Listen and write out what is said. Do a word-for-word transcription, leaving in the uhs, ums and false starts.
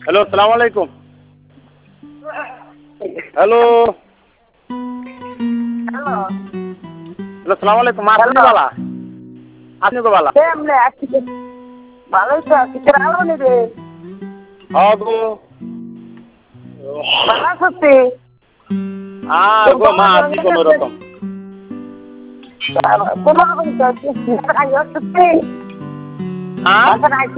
Hello, সালাম আলাইকুম। Hello hello hello, সালাম আলাইকুম। মা আপনি হ্যালো বালা আপনি তো বালা কেমনে আছি ভালোই তো আছি তোর আলো নি রে হ্যাঁ গো ভালো আছি আর গো মা আছি কোনো রকম। কোনো রকম তো আছি খাই আসছি হ্যাঁ আচ্ছা